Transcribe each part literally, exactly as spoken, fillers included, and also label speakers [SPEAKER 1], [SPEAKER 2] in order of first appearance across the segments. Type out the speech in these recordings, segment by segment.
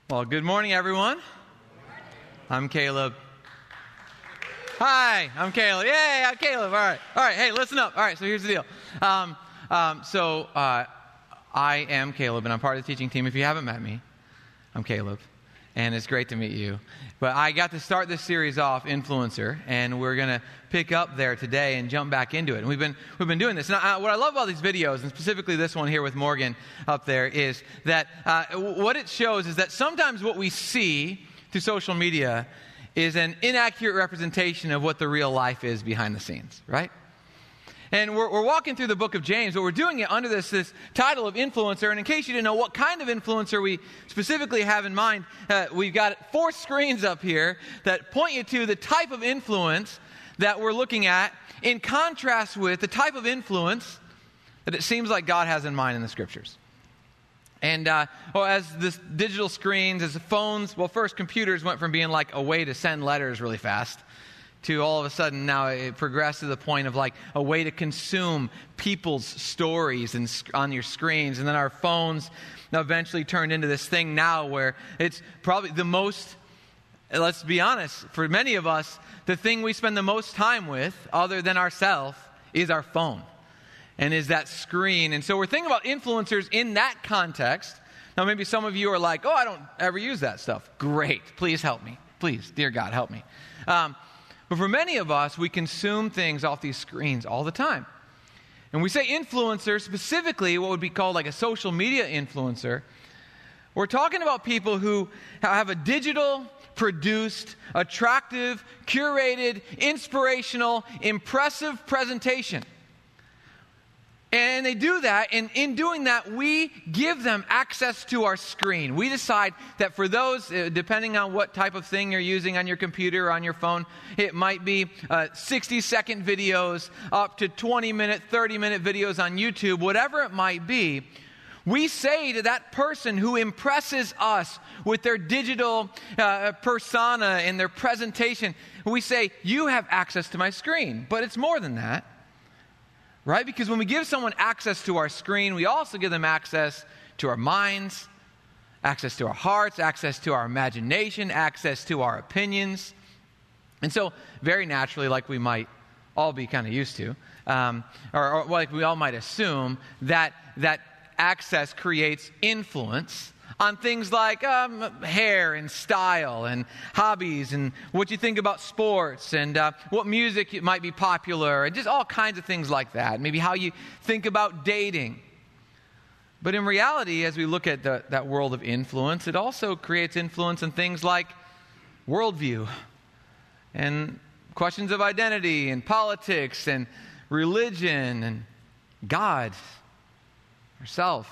[SPEAKER 1] Well, good morning, everyone. I'm Caleb. Hi, I'm Caleb. Yay, I'm Caleb. All right. All right, hey, listen up. All right, so here's the deal. Um, um, so uh, I am Caleb, and I'm part of the teaching team. If you haven't met me, I'm Caleb, and it's great to meet you. But I got to start this series off, Influencer, and we're going to pick up there today and jump back into it. And we've been we've been doing this. And I, what I love about these videos, and specifically this one here with Morgan up there, is that uh, what it shows is that sometimes what we see through social media is an inaccurate representation of what the real life is behind the scenes, right? And we're, we're walking through the book of James, but we're doing it under this, this title of influencer. And in case you didn't know what kind of influencer we specifically have in mind, uh, we've got four screens up here that point you to the type of influence that we're looking at in contrast with the type of influence that it seems like God has in mind in the Scriptures. And uh, well, as this digital screens, as the phones, well, first computers went from being like a way to send letters really fast to all of a sudden now it progressed to the point of like a way to consume people's stories and on your screens. And then our phones eventually turned into this thing now where it's probably the most, let's be honest, for many of us, the thing we spend the most time with other than ourselves is our phone and is that screen. And so we're thinking about influencers in that context. Now maybe some of you are like, oh, I don't ever use that stuff. Great. Please help me. Please, dear God, help me. Um, But for many of us, we consume things off these screens all the time. And we say influencer, specifically what would be called like a social media influencer. We're talking about people who have a digital, produced, attractive, curated, inspirational, impressive presentation. And they do that, and in doing that, we give them access to our screen. We decide that for those, uh, depending on what type of thing you're using on your computer or on your phone, it might be uh, sixty-second videos up to twenty-minute, thirty-minute videos on YouTube, whatever it might be. We say to that person who impresses us with their digital uh, persona and their presentation, we say, you have access to my screen. But it's more than that. Right? Because when we give someone access to our screen, we also give them access to our minds, access to our hearts, access to our imagination, access to our opinions. And so, very naturally, like we might all be kind of used to, um, or, or like we all might assume, that that access creates influence on things like um, hair and style and hobbies and what you think about sports and uh, what music might be popular and just all kinds of things like that. Maybe how you think about dating. But in reality, as we look at the, that world of influence, it also creates influence in things like worldview and questions of identity and politics and religion and God, ourselves.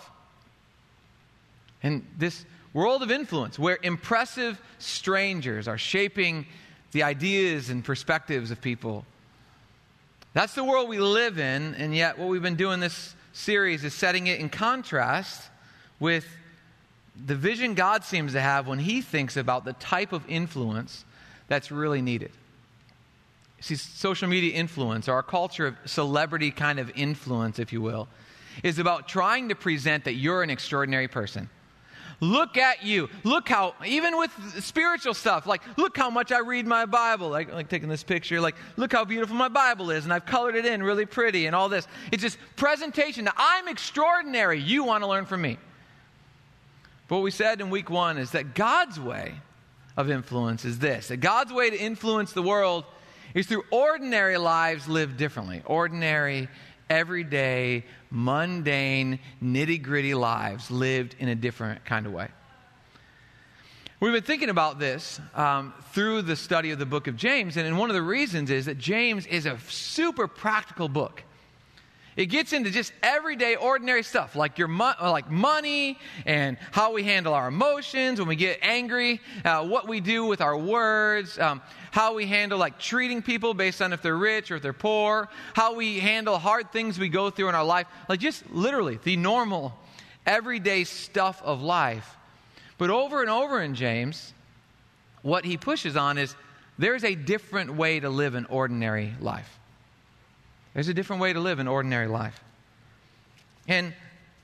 [SPEAKER 1] And this world of influence where impressive strangers are shaping the ideas and perspectives of people. That's the world we live in, and yet what we've been doing this series is setting it in contrast with the vision God seems to have when He thinks about the type of influence that's really needed. See, social media influence, or our culture of celebrity kind of influence, if you will, is about trying to present that you're an extraordinary person. Look at you. Look how, even with spiritual stuff, like, look how much I read my Bible. Like, like taking this picture, like, look how beautiful my Bible is, and I've colored it in really pretty and all this. It's just presentation. Now, I'm extraordinary. You want to learn from me. But what we said in week one is that God's way of influence is this. That God's way to influence the world is through ordinary lives lived differently. Ordinary, everyday, mundane, nitty-gritty lives lived in a different kind of way. We've been thinking about this um, through the study of the book of James, and one of the reasons is that James is a super practical book. It gets into just everyday, ordinary stuff, like your mo- like money and how we handle our emotions when we get angry, uh, what we do with our words, um, how we handle like treating people based on if they're rich or if they're poor, how we handle hard things we go through in our life, like just literally the normal, everyday stuff of life. But over and over in James, what he pushes on is there's a different way to live an ordinary life. There's a different way to live an ordinary life. And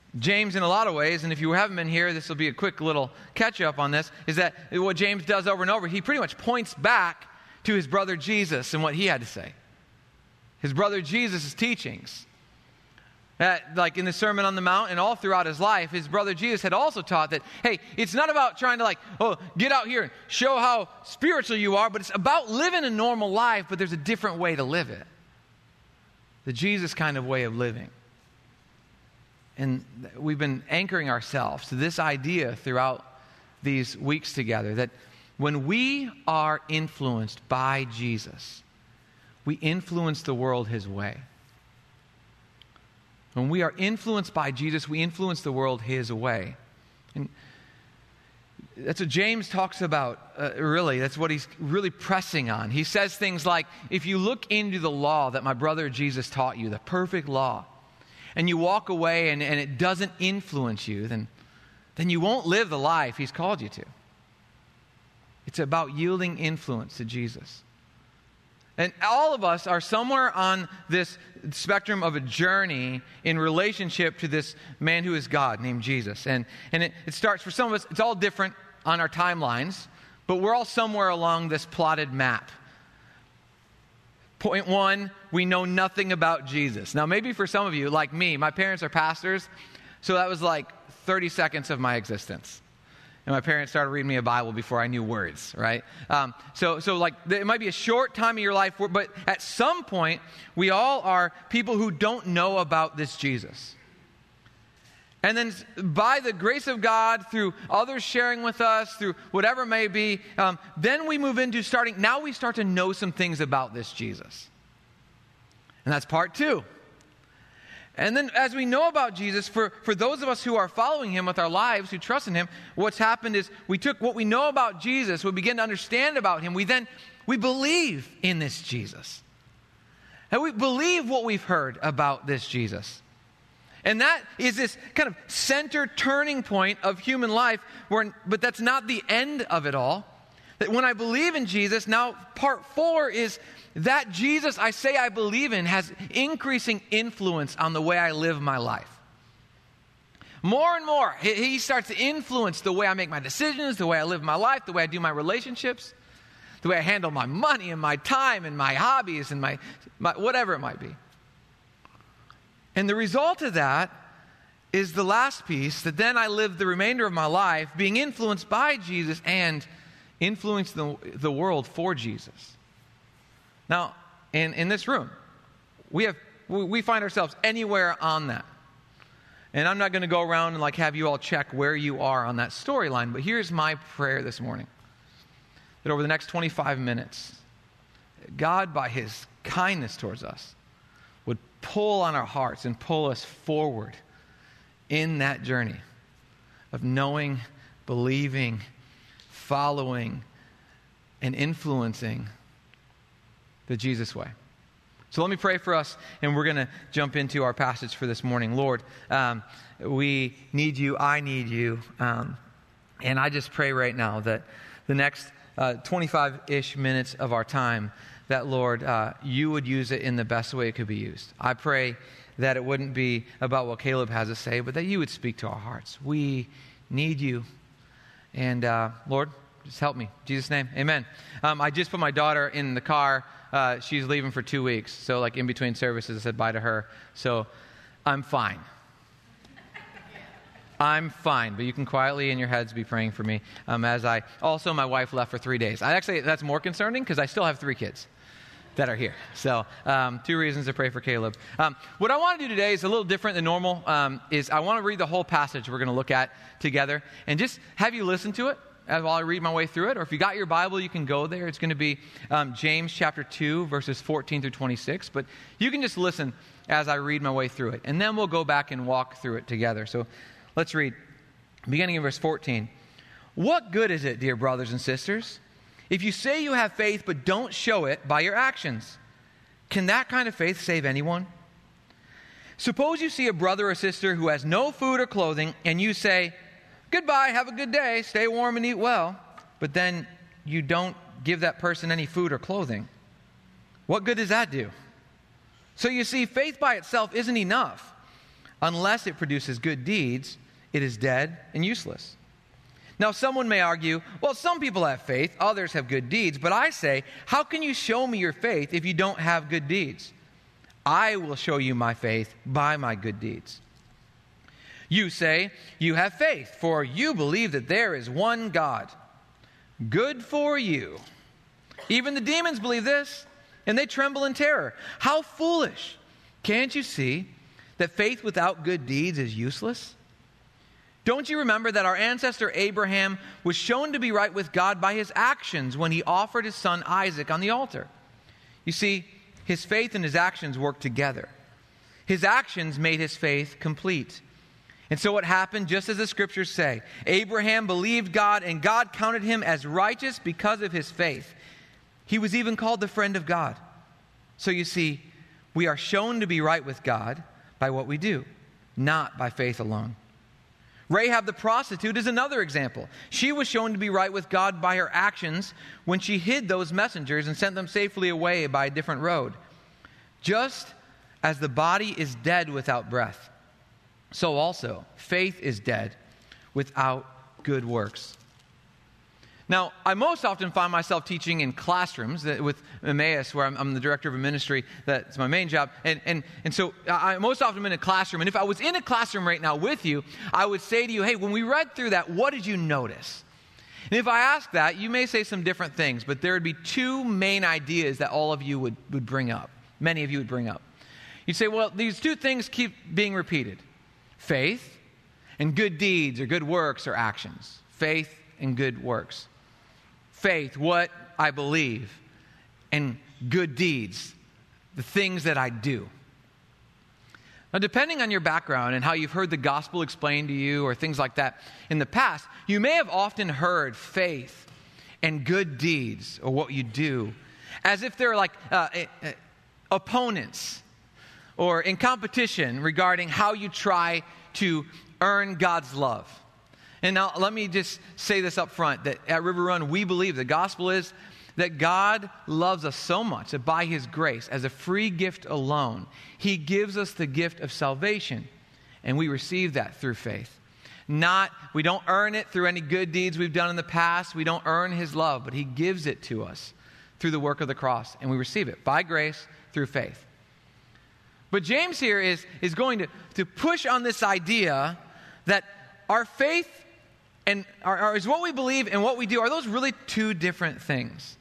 [SPEAKER 1] James, in a lot of ways, and if you haven't been here, this will be a quick little catch-up on this, is that what James does over and over, he pretty much points back to his brother Jesus and what he had to say. His brother Jesus' teachings. That, like in the Sermon on the Mount and all throughout his life, his brother Jesus had also taught that, hey, it's not about trying to like, oh, get out here and show how spiritual you are, but it's about living a normal life, but there's a different way to live it. The Jesus kind of way of living. And we've been anchoring ourselves to this idea throughout these weeks together, that when we are influenced by Jesus, we influence the world his way. When we are influenced by Jesus, we influence the world his way. And that's what James talks about, uh, really. That's what he's really pressing on. He says things like, if you look into the law that my brother Jesus taught you, the perfect law, and you walk away and, and it doesn't influence you, then, then you won't live the life he's called you to. It's about yielding influence to Jesus. And all of us are somewhere on this spectrum of a journey in relationship to this man who is God named Jesus. And, and it, it starts, for some of us, it's all different on our timelines, but we're all somewhere along this plotted map. Point one, we know nothing about Jesus. Now, maybe for some of you, like me, my parents are pastors, so that was like thirty seconds of my existence. And my parents started reading me a Bible before I knew words, right? Um, so, so like, it might be a short time of your life, but at some point, we all are people who don't know about this Jesus. And then by the grace of God, through others sharing with us, through whatever it may be, um, then we move into starting, now we start to know some things about this Jesus. And that's part two. And then as we know about Jesus, for, for those of us who are following him with our lives, who trust in him, what's happened is we took what we know about Jesus, we begin to understand about him, we then, we believe in this Jesus. And we believe what we've heard about this Jesus. And that is this kind of center turning point of human life, where, but that's not the end of it all. That when I believe in Jesus, now part four is that Jesus I say I believe in has increasing influence on the way I live my life. More and more, he starts to influence the way I make my decisions, the way I live my life, the way I do my relationships, the way I handle my money and my time and my hobbies and my, my whatever it might be. And the result of that is the last piece, that then I live the remainder of my life being influenced by Jesus and influence the, the world for Jesus. Now, in, in this room, we have we, we find ourselves anywhere on that. And I'm not going to go around and like have you all check where you are on that storyline, but here's my prayer this morning. That over the next twenty-five minutes, God, by his kindness towards us, would pull on our hearts and pull us forward in that journey of knowing, believing, following, and influencing the Jesus way. So let me pray for us, and we're going to jump into our passage for this morning. Lord, um, we need you. I need you. Um, and I just pray right now that the next uh, twenty-five-ish minutes of our time, that, Lord, uh, you would use it in the best way it could be used. I pray that it wouldn't be about what Caleb has to say, but that you would speak to our hearts. We need you. And, uh, Lord, just help me. In Jesus' name, amen. Um, I just put my daughter in the car. Uh, she's leaving for two weeks. So, like, in between services, I said bye to her. So, I'm fine. I'm fine, but you can quietly in your heads be praying for me. Um, as I, also my wife left for three days. I actually, that's more concerning because I still have three kids that are here. So, um, two reasons to pray for Caleb. Um, what I want to do today is a little different than normal, um, is I want to read the whole passage we're going to look at together and just have you listen to it as while I read my way through it. Or if you got your Bible, you can go there. It's going to be um, James chapter two, verses fourteen through twenty-six. But you can just listen as I read my way through it. And then we'll go back and walk through it together. So let's read, beginning in verse fourteen. What good is it, dear brothers and sisters, if you say you have faith but don't show it by your actions? Can that kind of faith save anyone? Suppose you see a brother or sister who has no food or clothing, and you say, "Goodbye, have a good day, stay warm and eat well," but then you don't give that person any food or clothing. What good does that do? So you see, faith by itself isn't enough. Unless it produces good deeds, it is dead and useless. Now, someone may argue, well, some people have faith, others have good deeds. But I say, how can you show me your faith if you don't have good deeds? I will show you my faith by my good deeds. You say, you have faith, for you believe that there is one God. Good for you. Even the demons believe this, and they tremble in terror. How foolish! Can't you see that faith without good deeds is useless? Don't you remember that our ancestor Abraham was shown to be right with God by his actions when he offered his son Isaac on the altar? You see, his faith and his actions worked together. His actions made his faith complete. And so what happened, just as the scriptures say, Abraham believed God, and God counted him as righteous because of his faith. He was even called the friend of God. So you see, we are shown to be right with God by what we do, not by faith alone. Rahab the prostitute is another example. She was shown to be right with God by her actions when she hid those messengers and sent them safely away by a different road. Just as the body is dead without breath, so also faith is dead without good works. Now, I most often find myself teaching in classrooms that, with Emmaus, where I'm, I'm the director of a ministry. That's my main job. And, and, and so I most often am in a classroom. And if I was in a classroom right now with you, I would say to you, hey, when we read through that, what did you notice? And if I ask that, you may say some different things, but there would be two main ideas that all of you would, would bring up. Many of you would bring up. You'd say, well, these two things keep being repeated. Faith and good deeds or good works or actions. Faith and good works. Faith, what I believe, and good deeds, the things that I do. Now, depending on your background and how you've heard the gospel explained to you or things like that in the past, you may have often heard faith and good deeds or what you do as if they're like uh, uh, opponents or in competition regarding how you try to earn God's love. And now let me just say this up front, that at River Run, we believe the gospel is that God loves us so much that by his grace, as a free gift alone, he gives us the gift of salvation. And we receive that through faith. Not, we don't earn it through any good deeds we've done in the past. We don't earn his love, but he gives it to us through the work of the cross. And we receive it by grace through faith. But James here is, is going to, to push on this idea that our faith and our, our, is what we believe and what we do, are those really two different things?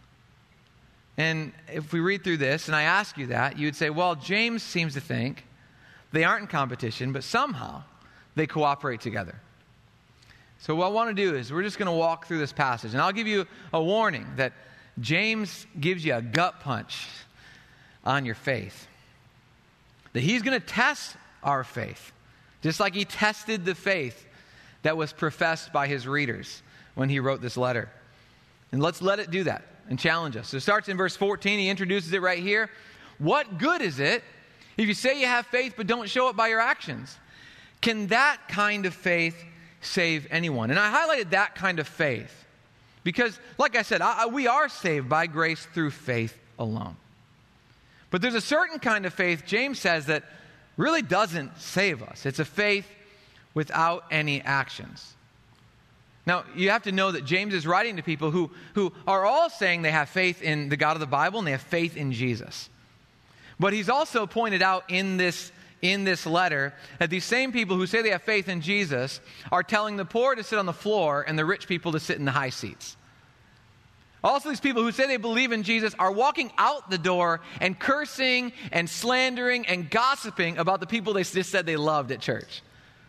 [SPEAKER 1] And if we read through this and I ask you that, you would say, well, James seems to think they aren't in competition, but somehow they cooperate together. So what I want to do is we're just going to walk through this passage. And I'll give you a warning that James gives you a gut punch on your faith. That he's going to test our faith, just like he tested the faith that was professed by his readers when he wrote this letter. And let's let it do that and challenge us. So it starts in verse fourteen. He introduces it right here. What good is it if you say you have faith but don't show it by your actions? Can that kind of faith save anyone? And I highlighted that kind of faith because, like I said, I, I, we are saved by grace through faith alone. But there's a certain kind of faith, James says, that really doesn't save us. It's a faith without any actions. Now, you have to know that James is writing to people who, who are all saying they have faith in the God of the Bible and they have faith in Jesus. But he's also pointed out in this, in this letter that these same people who say they have faith in Jesus are telling the poor to sit on the floor and the rich people to sit in the high seats. Also, these people who say they believe in Jesus are walking out the door and cursing and slandering and gossiping about the people they just said they loved at church.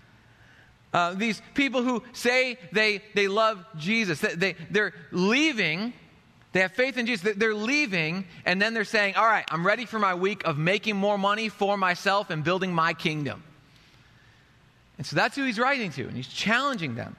[SPEAKER 1] Uh, these people who say they, they love Jesus, they, they, they're leaving, they have faith in Jesus, they're leaving, and then they're saying, all right, I'm ready for my week of making more money for myself and building my kingdom. And so that's who he's writing to, and he's challenging them.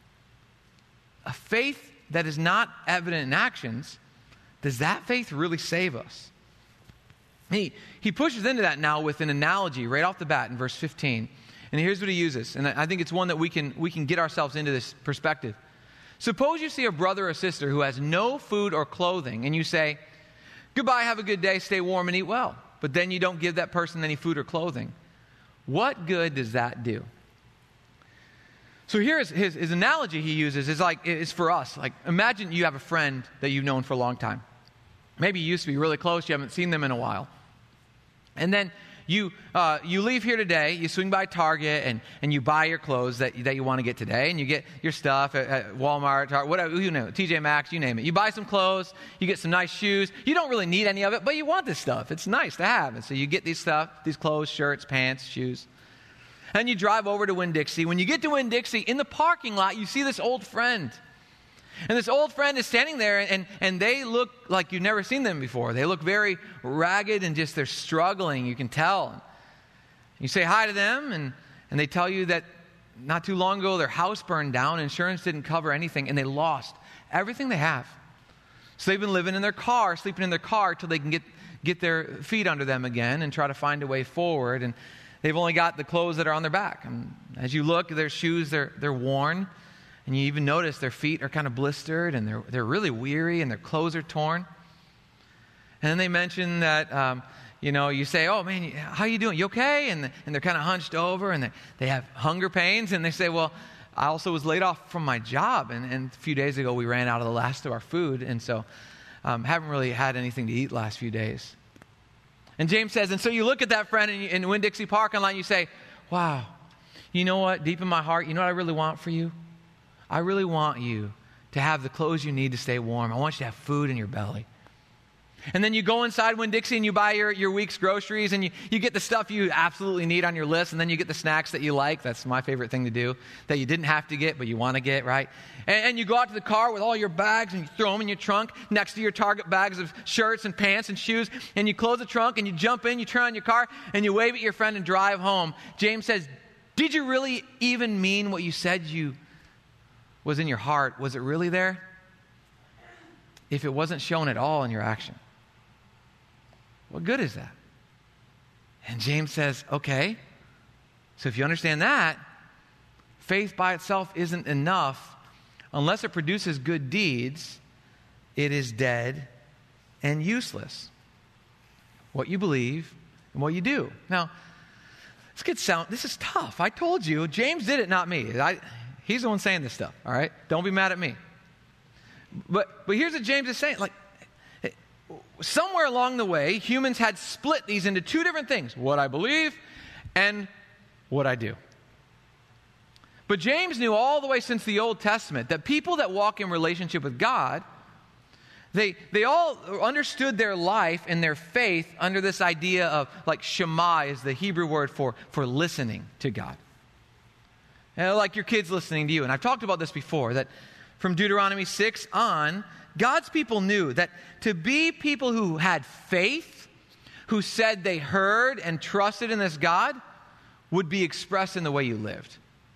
[SPEAKER 1] A faith that is not evident in actions, does that faith really save us? He, he pushes into that now with an analogy right off the bat in verse fifteen. And here's what he uses. And I think it's one that we can, we can get ourselves into this perspective. Suppose you see a brother or sister who has no food or clothing, and you say, goodbye, have a good day, stay warm and eat well. But then you don't give that person any food or clothing. What good does that do? So here's his, his analogy he uses is like, is for us. Like, imagine you have a friend that you've known for a long time. Maybe you used to be really close, you haven't seen them in a while. And then you uh, you leave here today, you swing by Target, and, and you buy your clothes that, that you want to get today, and you get your stuff at, at Walmart, Target, whatever, you know, T J Maxx, you name it. You buy some clothes, you get some nice shoes. You don't really need any of it, but you want this stuff. It's nice to have. And so you get these stuff, these clothes, shirts, pants, shoes. And you drive over to Winn-Dixie. When you get to Winn-Dixie, in the parking lot, you see this old friend. And this old friend is standing there, and, and they look like you've never seen them before. They look very ragged and just they're struggling, you can tell. You say hi to them, and, and they tell you that not too long ago their house burned down, insurance didn't cover anything, and they lost everything they have. So they've been living in their car, sleeping in their car till they can get, get their feet under them again and try to find a way forward. And they've only got the clothes that are on their back. And as you look, their shoes, they're, they're worn. And you even notice their feet are kind of blistered, and they're they're really weary, and their clothes are torn. And then they mention that, um, you know, you say, oh, man, how you doing? You okay? And, and they're kind of hunched over, and they, they have hunger pains. And they say, well, I also was laid off from my job. And, and a few days ago, we ran out of the last of our food. And so um, haven't really had anything to eat the last few days. And James says, and so you look at that friend in, in Winn-Dixie parking lot, and you say, wow, you know what? Deep in my heart, you know what I really want for you? I really want you to have the clothes you need to stay warm. I want you to have food in your belly. And then you go inside Winn-Dixie and you buy your, your week's groceries, and you, you get the stuff you absolutely need on your list, and then you get the snacks that you like. That's my favorite thing to do, that you didn't have to get, but you want to get, right? And, and you go out to the car with all your bags, and you throw them in your trunk next to your Target bags of shirts and pants and shoes, and you close the trunk, and you jump in, you turn on your car, and you wave at your friend and drive home. James says, did you really even mean what you said you was in your heart? Was it really there? If it wasn't shown at all in your action, what good is that? And James says, okay, so if you understand that, faith by itself isn't enough. Unless it produces good deeds, it is dead and useless. What you believe and what you do. Now, this could sound, this is tough. I told you, James did it, not me. I, he's the one saying this stuff, all right? Don't be mad at me. But but here's what James is saying. Like, somewhere along the way, humans had split these into two different things. What I believe and what I do. But James knew all the way since the Old Testament that people that walk in relationship with God, they they all understood their life and their faith under this idea of, like, Shema is the Hebrew word for, for listening to God. You know, like your kids listening to you. And I've talked about this before, that from Deuteronomy six on, God's people knew that to be people who had faith, who said they heard and trusted in this God, would be expressed in the way you lived.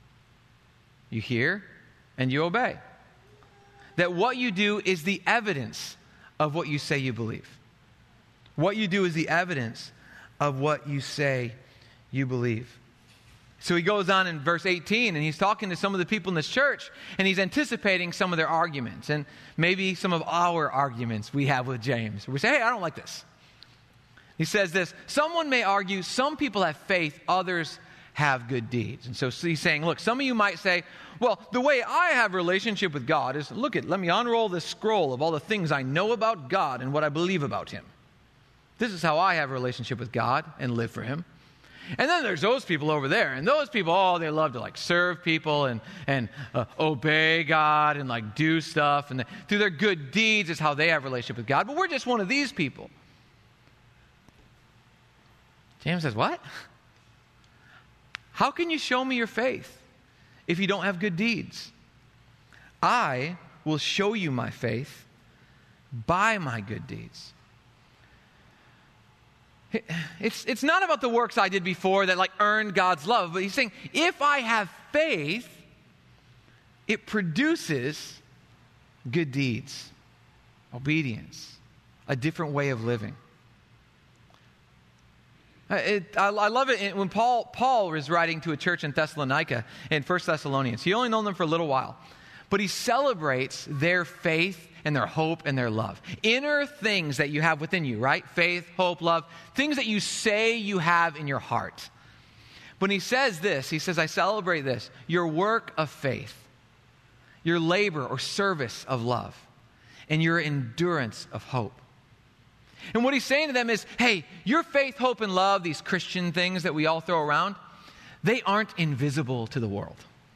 [SPEAKER 1] You hear and you obey. That what you do is the evidence of what you say you believe. What you do is the evidence of what you say you believe. So he goes on in verse eighteen, and he's talking to some of the people in this church, and he's anticipating some of their arguments, and maybe some of our arguments we have with James. We say, hey, I don't like this. He says this, someone may argue some people have faith, others have good deeds. And so he's saying, look, some of you might say, well, the way I have a relationship with God is, look at, let me unroll this scroll of all the things I know about God and what I believe about him. This is how I have a relationship with God and live for him. And then there's those people over there, and those people, oh, they love to like serve people and and uh, obey God and like do stuff, and the, through their good deeds is how they have a relationship with God. But we're just one of these people. James says, what? How can you show me your faith if you don't have good deeds? I will show you my faith by my good deeds. It's, it's not about the works I did before that like earned God's love, but he's saying, if I have faith, it produces good deeds, obedience, a different way of living. It, I, I love it when Paul, Paul was writing to a church in Thessalonica in First Thessalonians. He only known them for a little while, but he celebrates their faith and their hope and their love. Inner things that you have within you, right? Faith, hope, love. Things that you say you have in your heart. When he says this, he says, I celebrate this, your work of faith, your labor or service of love, and your endurance of hope. And what he's saying to them is, hey, your faith, hope, and love, these Christian things that we all throw around, they aren't invisible to the world.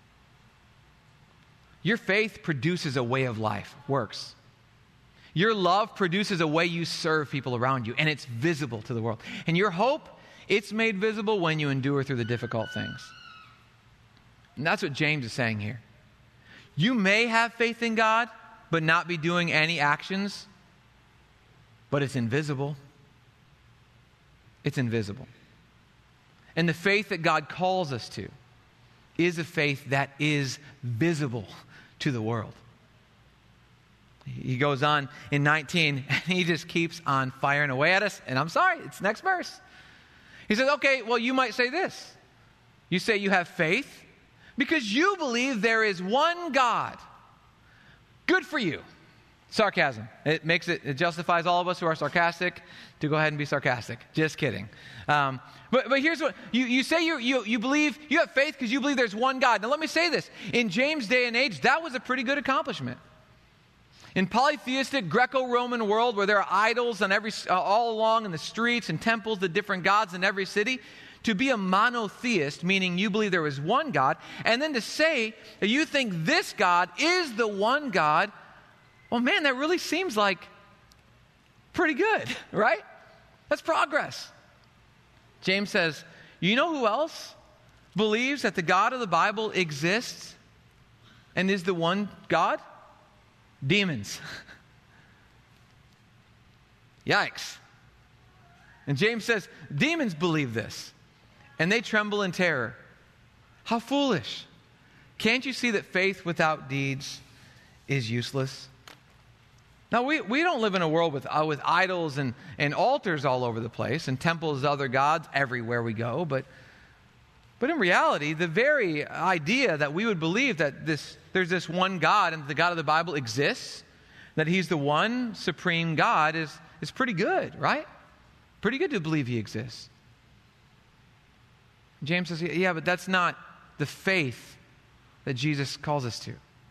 [SPEAKER 1] Your faith produces a way of life, works. Your love produces a way you serve people around you, and it's visible to the world. And your hope, it's made visible when you endure through the difficult things. And that's what James is saying here. You may have faith in God, but not be doing any actions, but it's invisible. It's invisible. And the faith that God calls us to is a faith that is visible to the world. He goes on in nineteen, and he just keeps on firing away at us. And I'm sorry, it's next verse. He says, okay, well, you might say this. You say you have faith because you believe there is one God. Good for you. Sarcasm. It makes it, it justifies all of us who are sarcastic to go ahead and be sarcastic. Just kidding. Um, but, but here's what, you, you say you, you, you believe, you have faith because you believe there's one God. Now let me say this. In James' day and age, that was a pretty good accomplishment. In polytheistic Greco-Roman world where there are idols on every, uh, all along in the streets and temples to different gods in every city, to be a monotheist, meaning you believe there is one God, and then to say that you think this God is the one God, well, man, that really seems like pretty good, right? That's progress. James says, you know who else believes that the God of the Bible exists and is the one God? Demons. Yikes. And James says, demons believe this, and they tremble in terror. How foolish. Can't you see that faith without deeds is useless? Now, we, we don't live in a world with, uh, with idols and, and altars all over the place and temples of other gods everywhere we go, but But in reality, the very idea that we would believe that this there's this one God and the God of the Bible exists, that he's the one supreme God is, is pretty good, right? Pretty good to believe he exists. James says, yeah, but that's not the faith that Jesus calls us to.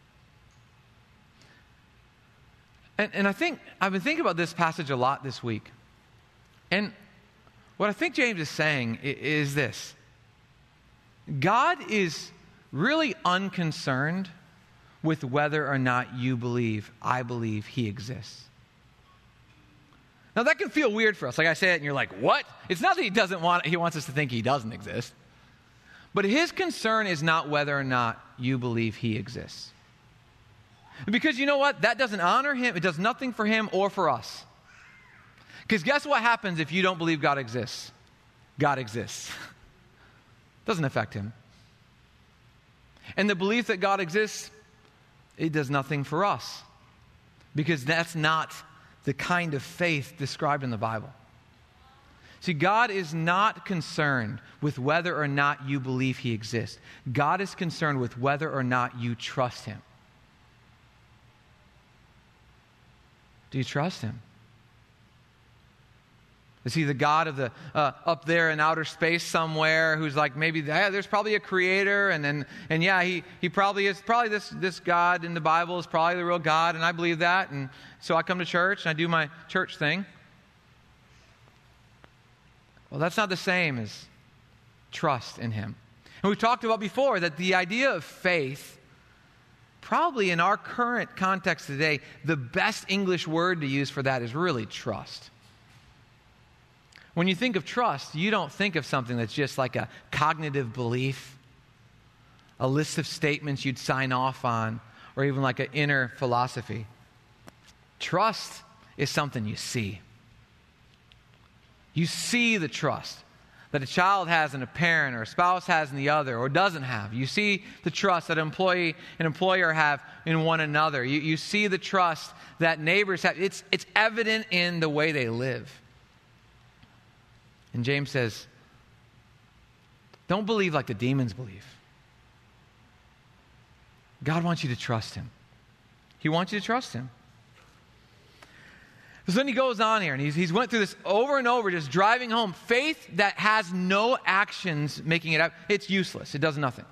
[SPEAKER 1] And, and I think, I've been thinking about this passage a lot this week. And what I think James is saying is this. God is really unconcerned with whether or not you believe, I believe he exists. Now that can feel weird for us. Like I say it and you're like, what? It's not that he doesn't want, he wants us to think he doesn't exist. But his concern is not whether or not you believe he exists. Because you know what? That doesn't honor him. It does nothing for him or for us. Because guess what happens if you don't believe God exists? God exists. Doesn't affect him. And the belief that God exists, it does nothing for us. Because that's not the kind of faith described in the Bible. See, God is not concerned with whether or not you believe he exists. God is concerned with whether or not you trust him. Do you trust him? Is he the God of the uh, up there in outer space somewhere who's like maybe yeah, there's probably a creator and then and yeah he he probably is probably this this God in the Bible is probably the real God and I believe that and so I come to church and I do my church thing. Well, that's not the same as trust in him. And we've talked about before that the idea of faith, probably in our current context today, the best English word to use for that is really trust. When you think of trust, you don't think of something that's just like a cognitive belief, a list of statements you'd sign off on, or even like an inner philosophy. Trust is something you see. You see the trust that a child has in a parent or a spouse has in the other or doesn't have. You see the trust that an employee and employer have in one another. You, you see the trust that neighbors have. It's, it's evident in the way they live. And James says, don't believe like the demons believe. God wants you to trust him. He wants you to trust him. So then he goes on here, and he's, he's went through this over and over, just driving home. Faith that has no actions making it up, it's useless. It does nothing.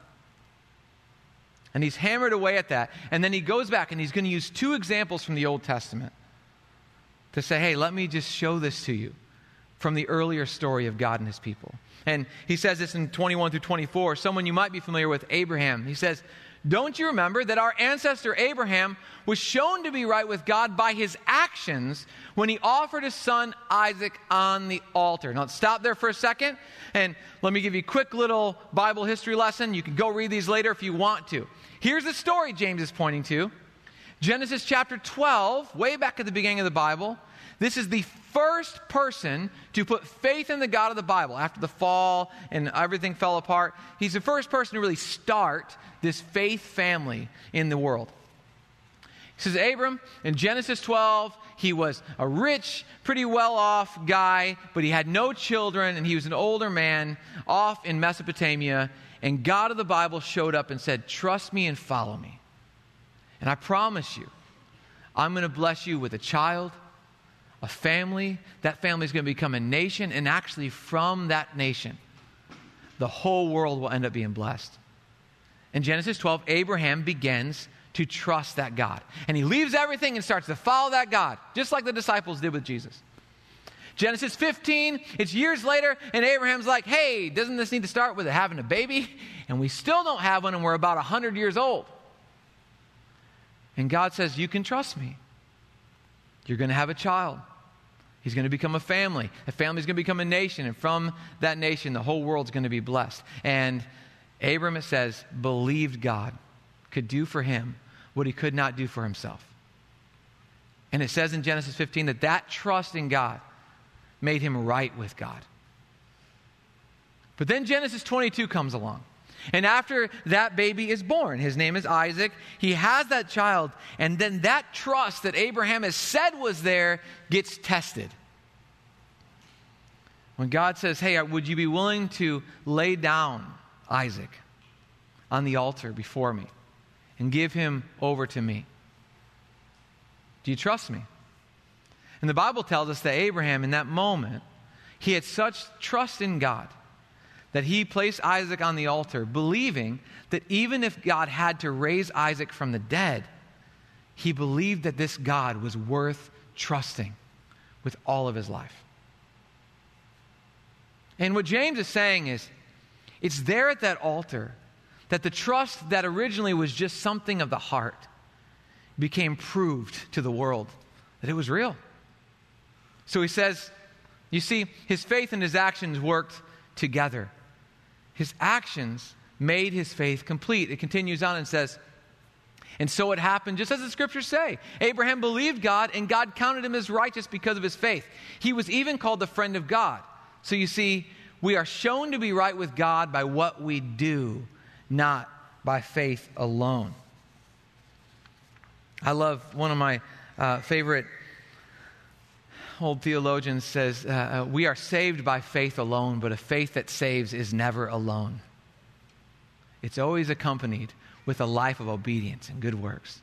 [SPEAKER 1] And he's hammered away at that. And then he goes back, and he's going to use two examples from the Old Testament to say, hey, let me just show this to you from the earlier story of God and his people. And he says this in twenty-one through twenty-four. Someone you might be familiar with, Abraham. He says, don't you remember that our ancestor Abraham was shown to be right with God by his actions when he offered his son Isaac on the altar? Now, let's stop there for a second, and let me give you a quick little Bible history lesson. You can go read these later if you want to. Here's the story James is pointing to. Genesis chapter twelve, way back at the beginning of the Bible. This is the first person to put faith in the God of the Bible after the fall and everything fell apart. He's the first person to really start this faith family in the world. He says, Abram, in Genesis twelve, he was a rich, pretty well-off guy, but he had no children, and he was an older man off in Mesopotamia, and God of the Bible showed up and said, trust me and follow me. And I promise you, I'm going to bless you with a child, a family. That family is going to become a nation, and actually from that nation, the whole world will end up being blessed. In Genesis twelve, Abraham begins to trust that God. And he leaves everything and starts to follow that God, just like the disciples did with Jesus. Genesis fifteen, it's years later, and Abraham's like, hey, doesn't this need to start with having a baby? And we still don't have one, and we're about one hundred years old. And God says, you can trust me. You're going to have a child. He's going to become a family. The family's going to become a nation, and from that nation, the whole world's going to be blessed. And Abram, it says, believed God could do for him what he could not do for himself. And it says in Genesis fifteen that that trust in God made him right with God. But then Genesis twenty-two comes along. And after that baby is born, his name is Isaac, he has that child, and then that trust that Abraham has said was there gets tested. When God says, hey, would you be willing to lay down Isaac on the altar before me and give him over to me? Do you trust me? And the Bible tells us that Abraham, in that moment, he had such trust in God that he placed Isaac on the altar, believing that even if God had to raise Isaac from the dead, he believed that this God was worth trusting with all of his life. And what James is saying is, it's there at that altar that the trust that originally was just something of the heart became proved to the world that it was real. So he says, you see, his faith and his actions worked together. His actions made his faith complete. It continues on and says, and so it happened, just as the scriptures say. Abraham believed God, and God counted him as righteous because of his faith. He was even called the friend of God. So you see, we are shown to be right with God by what we do, not by faith alone. I love one of my uh, favorite old theologians says, uh, uh, we are saved by faith alone, but a faith that saves is never alone. It's always accompanied with a life of obedience and good works.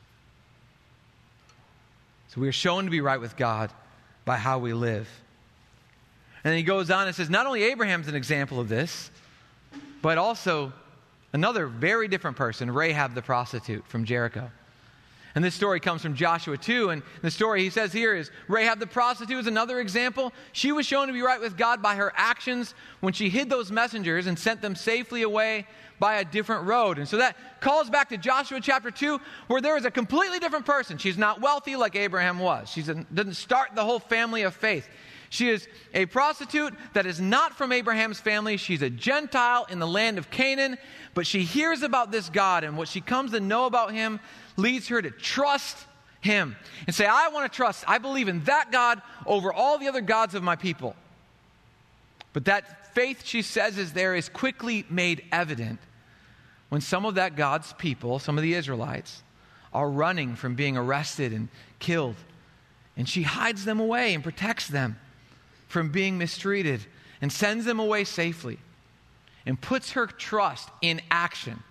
[SPEAKER 1] So we are shown to be right with God by how we live. And then he goes on and says, not only Abraham's an example of this, but also another very different person, Rahab the prostitute from Jericho. And this story comes from Joshua two, and the story he says here is, Rahab the prostitute is another example. She was shown to be right with God by her actions when she hid those messengers and sent them safely away by a different road. And so that calls back to Joshua chapter two, where there is a completely different person. She's not wealthy like Abraham was. She doesn't start the whole family of faith. She is a prostitute that is not from Abraham's family. She's a Gentile in the land of Canaan, but she hears about this God, and what she comes to know about him leads her to trust him and say, I want to trust, I believe in that God over all the other gods of my people. But that faith, she says, is there is quickly made evident when some of that God's people, some of the Israelites, are running from being arrested and killed. And she hides them away and protects them from being mistreated and sends them away safely and puts her trust in action.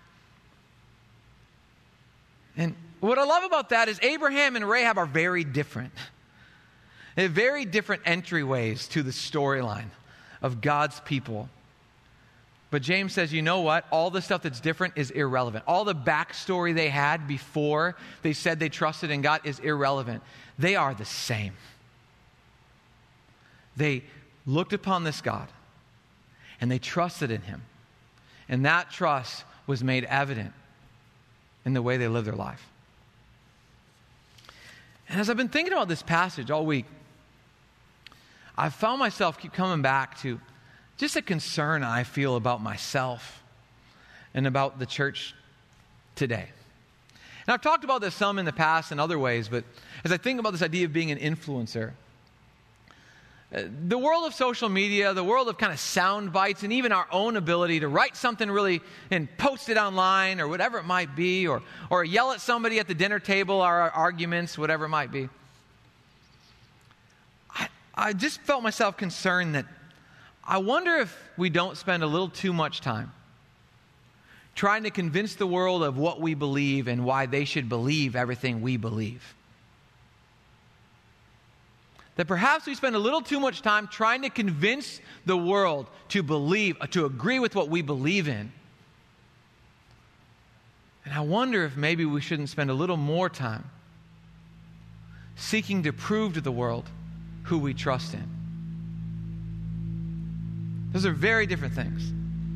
[SPEAKER 1] And what I love about that is Abraham and Rahab are very different. They have very different entryways to the storyline of God's people. But James says, you know what? All the stuff that's different is irrelevant. All the backstory they had before they said they trusted in God is irrelevant. They are the same. They looked upon this God, and they trusted in him. And that trust was made evident in the way they lived their life. And as I've been thinking about this passage all week, I've found myself keep coming back to just a concern I feel about myself and about the church today. And I've talked about this some in the past in other ways, but as I think about this idea of being an influencer, the world of social media, the world of kind of sound bites, and even our own ability to write something really and post it online or whatever it might be, or, or yell at somebody at the dinner table, our arguments, whatever it might be. I, I just felt myself concerned that I wonder if we don't spend a little too much time trying to convince the world of what we believe and why they should believe everything we believe. That perhaps we spend a little too much time trying to convince the world to believe, to agree with what we believe in. And I wonder if maybe we shouldn't spend a little more time seeking to prove to the world who we trust in. Those are very different things.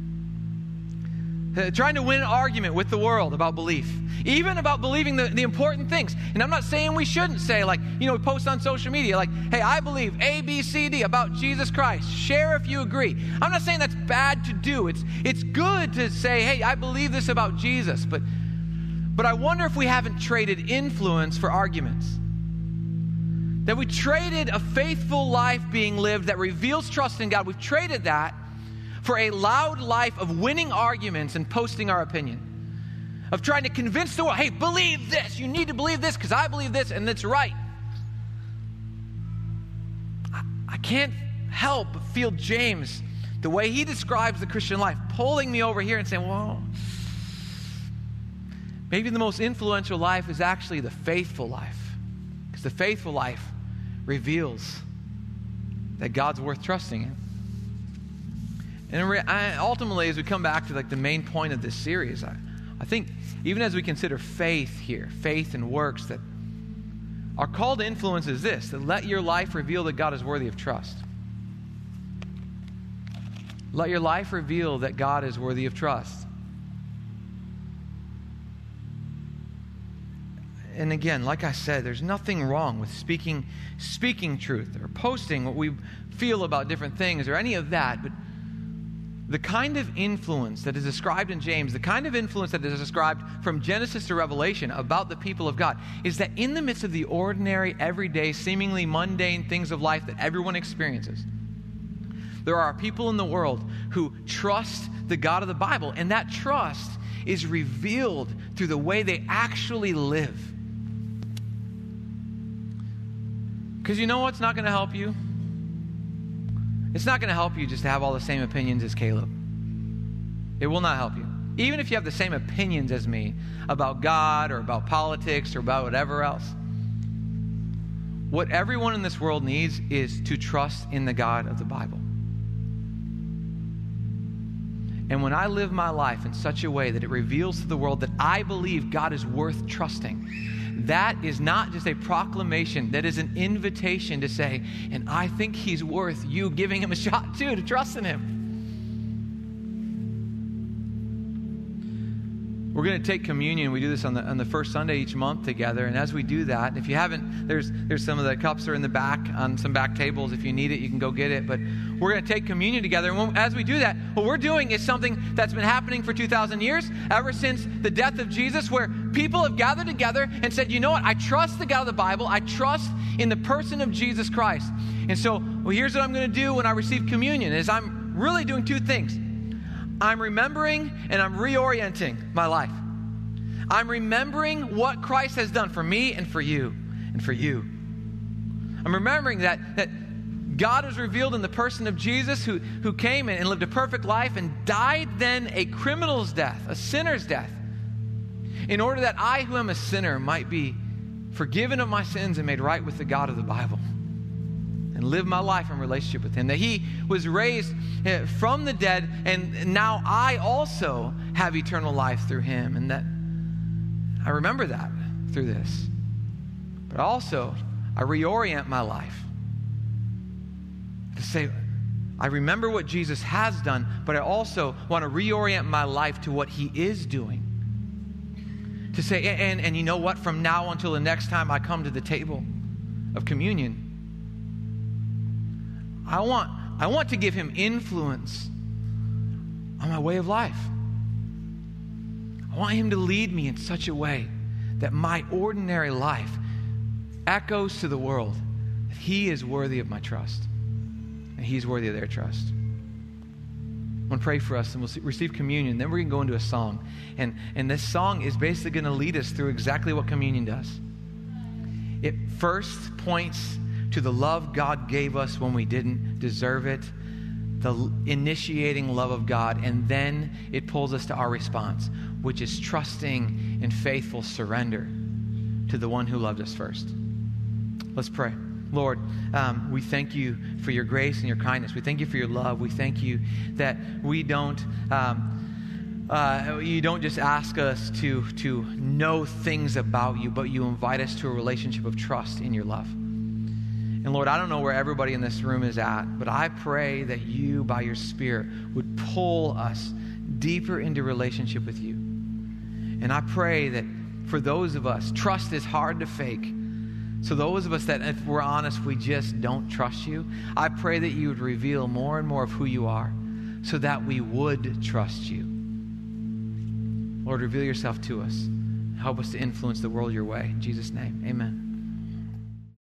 [SPEAKER 1] Uh, trying to win an argument with the world about belief, even about believing the, the important things. And I'm not saying we shouldn't say, like, you know, post on social media, like, hey, I believe A, B, C, D about Jesus Christ. Share if you agree. I'm not saying that's bad to do. It's it's good to say, hey, I believe this about Jesus. But, but I wonder if we haven't traded influence for arguments. That we traded a faithful life being lived that reveals trust in God. We've traded that for a loud life of winning arguments and posting our opinion. Of trying to convince the world, hey, believe this. You need to believe this because I believe this and it's right. I, I can't help but feel James, the way he describes the Christian life, pulling me over here and saying, well, maybe the most influential life is actually the faithful life. Because the faithful life reveals that God's worth trusting in. And ultimately, as we come back to like the main point of this series, I, I think even as we consider faith here, faith and works, that our call to influence is this, that let your life reveal that God is worthy of trust. Let your life reveal that God is worthy of trust. And again, like I said, there's nothing wrong with speaking, speaking truth or posting what we feel about different things or any of that, but the kind of influence that is described in James, the kind of influence that is described from Genesis to Revelation about the people of God, is that in the midst of the ordinary, everyday, seemingly mundane things of life that everyone experiences, there are people in the world who trust the God of the Bible, and that trust is revealed through the way they actually live. Because you know what's not going to help you? It's not going to help you just to have all the same opinions as Caleb. It will not help you. Even if you have the same opinions as me about God or about politics or about whatever else. What everyone in this world needs is to trust in the God of the Bible. And when I live my life in such a way that it reveals to the world that I believe God is worth trusting, that is not just a proclamation, that is an invitation to say, and I think he's worth you giving him a shot too, to trust in him. We're going to take communion. We do this on the on the first Sunday each month together. And as we do that, if you haven't, there's there's some of the cups are in the back on some back tables. If you need it, you can go get it. But we're going to take communion together. And when, as we do that, what we're doing is something that's been happening for two thousand years, ever since the death of Jesus, where people have gathered together and said, you know what? I trust the God of the Bible. I trust in the person of Jesus Christ. And so, well, here's what I'm going to do when I receive communion, is I'm really doing two things. I'm remembering and I'm reorienting my life. I'm remembering what Christ has done for me and for you and for you. I'm remembering that, that God was revealed in the person of Jesus, who, who came and lived a perfect life and died then a criminal's death, a sinner's death, in order that I, who am a sinner, might be forgiven of my sins and made right with the God of the Bible. and live my life in relationship with him. That he was raised from the dead, and now I also have eternal life through him. And that I remember that through this. But also, I reorient my life to say, I remember what Jesus has done, but I also want to reorient my life to what he is doing. To say, and, and you know what? From now until the next time I come to the table of communion, I want, I want to give him influence on my way of life. I want him to lead me in such a way that my ordinary life echoes to the world that he is worthy of my trust. And he's worthy of their trust. I'm going to pray for us and we'll receive communion. Then we're going to go into a song. And, and this song is basically going to lead us through exactly what communion does. It first points to the love God gave us when we didn't deserve it, the initiating love of God, and then it pulls us to our response, which is trusting and faithful surrender to the one who loved us first. Let's pray. Lord, um, we thank you for your grace and your kindness. We thank you for your love. We thank you that we don't, um, uh, you don't just ask us to, to know things about you, but you invite us to a relationship of trust in your love. And Lord, I don't know where everybody in this room is at, but I pray that you, by your Spirit, would pull us deeper into relationship with you. And I pray that for those of us, trust is hard to fake. So those of us that, if we're honest, we just don't trust you, I pray that you would reveal more and more of who you are so that we would trust you. Lord, reveal yourself to us. Help us to influence the world your way. In Jesus' name, amen.